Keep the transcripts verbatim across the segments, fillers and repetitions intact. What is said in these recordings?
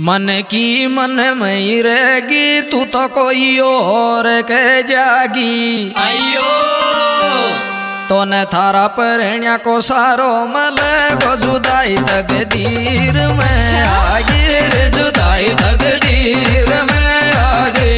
मन की मन में रहेगी तू तो कोई और कह जागी। अयो तो न थारा परण्या को सारो मले को जुदाई तकदीर में आगे रे जुदाई तकदीर में आगे।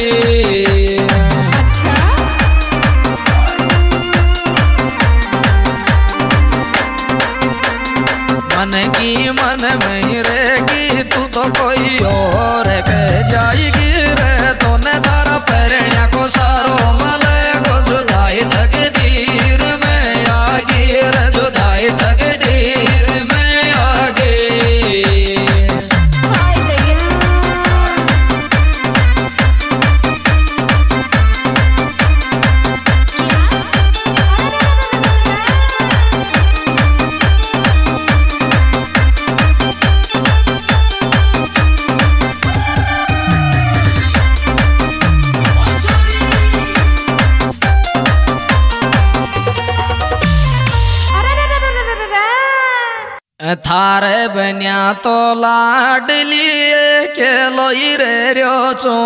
मन की मन में रहेगी तू तो कोई और कह जाएगी रे। तो न तारा परण्या को सारो मले को जुदाई तकदीर में आगे रे जुदाई तकदीर में आगे। थारे बन्या तो लाडली के लोई रे रो चो।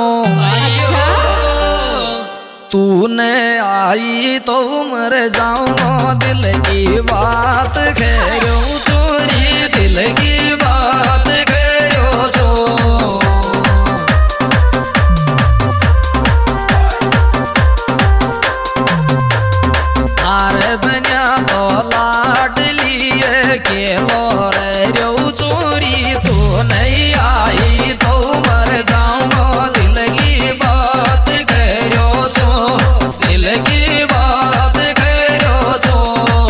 तूने आई तो मर जाऊं दिल की बात कहो चोरी दिल की बात कहो चो। थारे बन्या तो लाडली के लो चोरी तू नहीं आई तो मर जाऊंगा दिल की बात करो चो दिल की बात करो चो।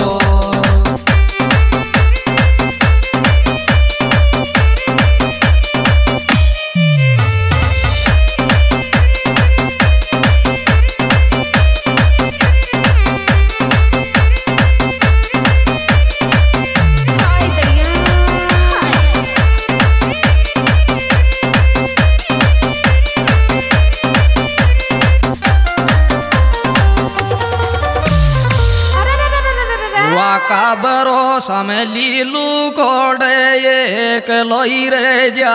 का भरोसा में लीलू कोड़े एक लोई रे जा।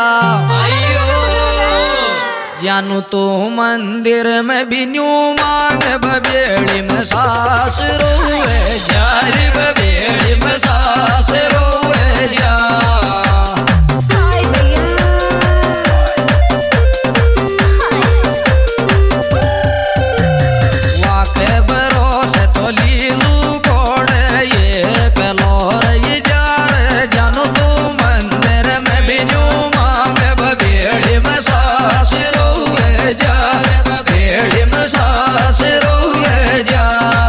जानू तो मंदिर में भी न्यू मांग बबेड़ी में सास रोए जारी बबेड़ी में सास रोए जा। वाके भरोसे तो लीलू जानू तू मंदिर में बिनू मांग बबेड़ी में सास रोए जा बबेड़ी में सास रोए जा।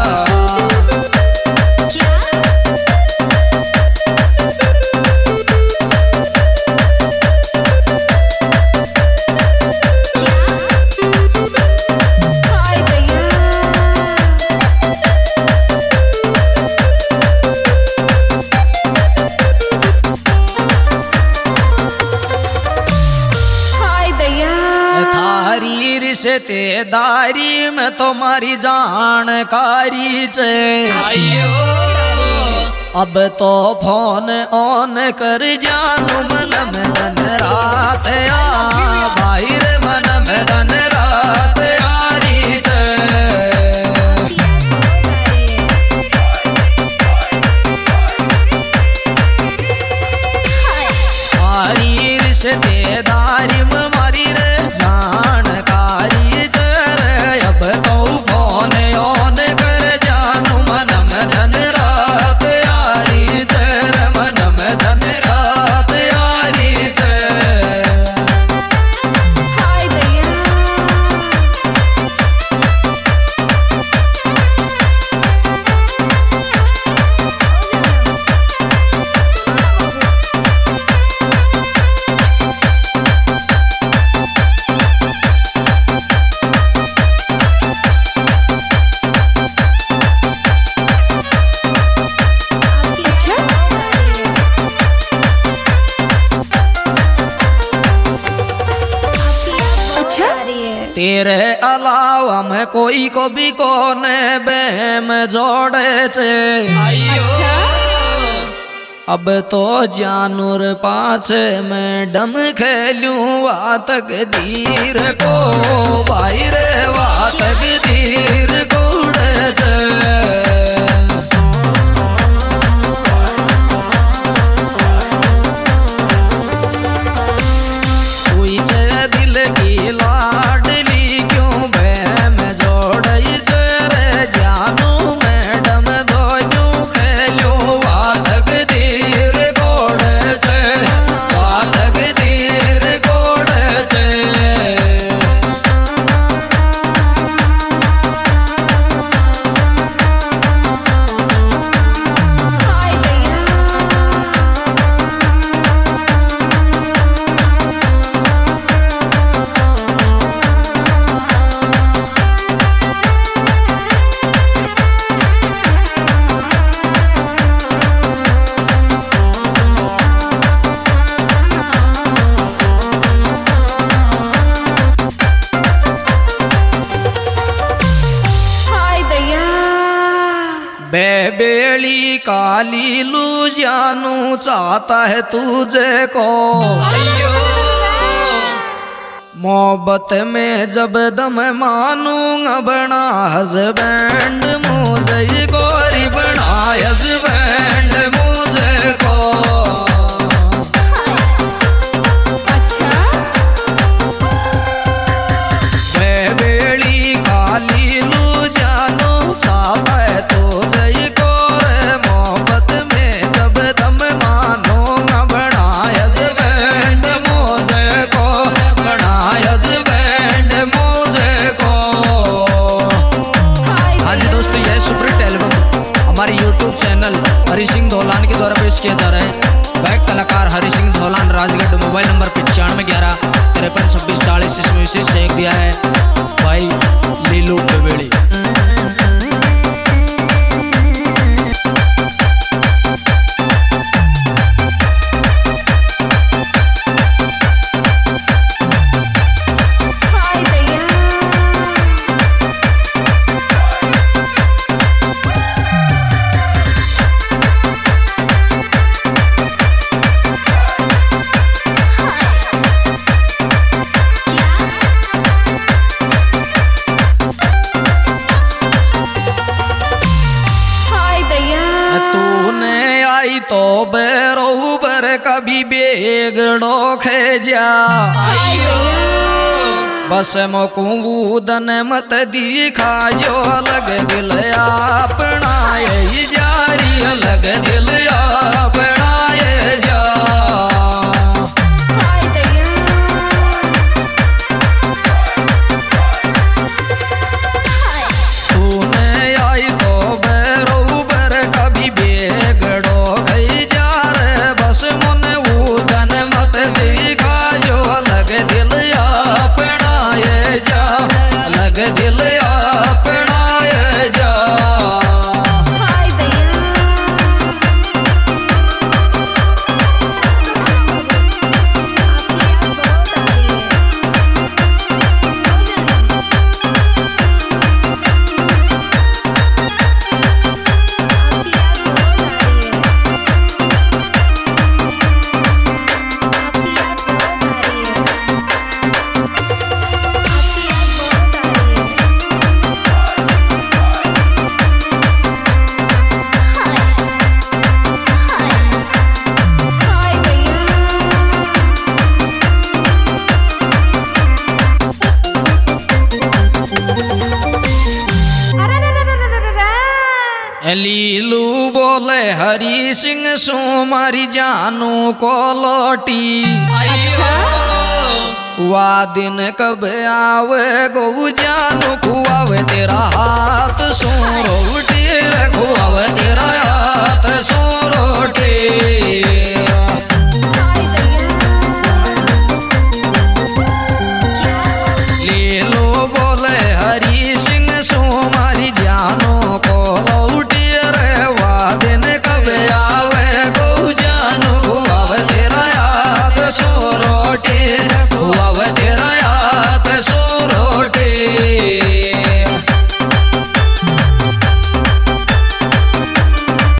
से तेदारी में तुम्हारी जानकारी चे। अब तो फोन ऑन कर जानू मन में दिन रात आ भाई रे मन में दिन रात आरी चे। मारी से तेदारी में मारी रे जानकारी अब तो फोन ऑन कर जानू मन में धन रात आरी तेरे मन में धन रात आरी थे। तेरे अलावा मैं कोई को भी कोने बहम जोड़े चे। अब तो जानूर पाछे मैं डम खेलूं वा तकदीर को भाई रे वा तकदीर को दिल की लाडली क्यों बह में जोड़ई रे जानू मैडम दो खेलूं वा तकदीर कोड़ छे वा तकदीर कोड़ छे। बेबेली काली लू जानू चाहता है तुझे को मोहब्बत में जब दम मानूंगा बना हस्बैंड मुझे गोरी बना हस्बैंड मुझे को। बेबेली काली लू जानू चाहता है यूट्यूब चैनल हरि सिंह धौलान के द्वारा पेश किया जा रहा है। गायक कलाकार हरि सिंह धौलान राजगढ़। मोबाइल नंबर पचानवे ग्यारह तिरपन छब्बीस चालीस इसमें विशेष सहयोग दिया है भाई लीलू बेबेड़ी। तो बेरोबर कभी बेगड़ो खे जा बस मकूदन मत दिखा जो अलग दिल अपना ये जारी अलग दिल अपना ये जा। तूने आई तो बेरोबर कभी बेगड़ो दिल अपना ये जा। लीलू बोले हरि सिंह सो मारी जानू को लौटी। अच्छा? वा दिन कब आवे गो जानू खुआवे तेरा हाथ सो रोटी खुआवे तेरा हाथ सो रोटी।